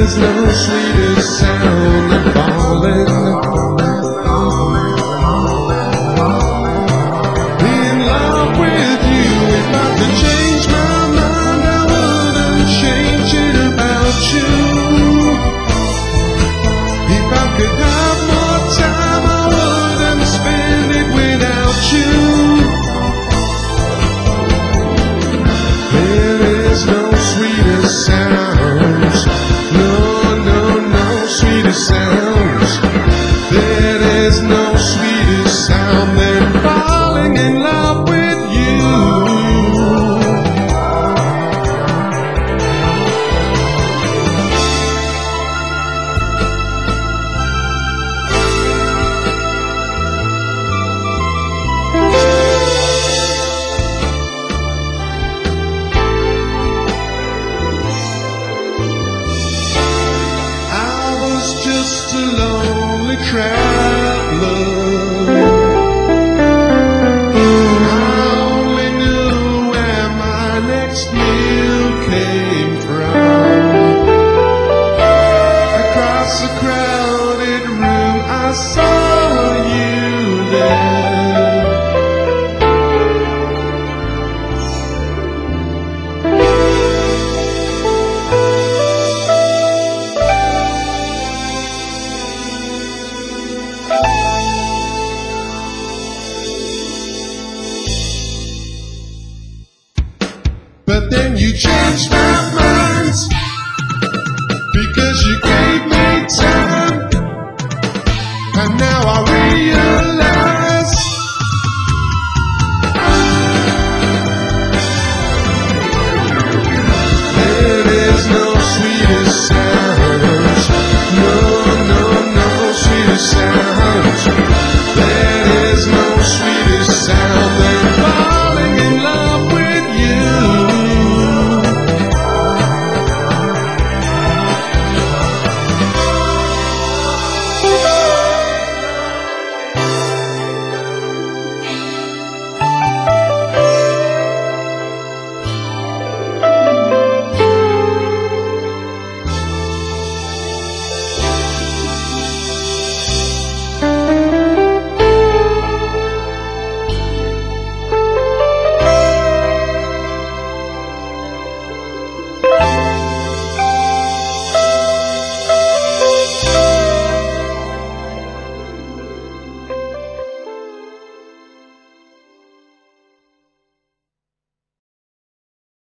is no sweeter sound than falling. In love with you, if I could change my mind, I wouldn't change it about you. If I could have more time, I wouldn't spend it without you. There is no sweeter sounds, no sweeter sounds. There is no sweeter sound than falling in love with you. Just a lonely traveler. I only knew where my next meal came from. Across a crowded room, I saw you there. But then you changed my mind, because you gave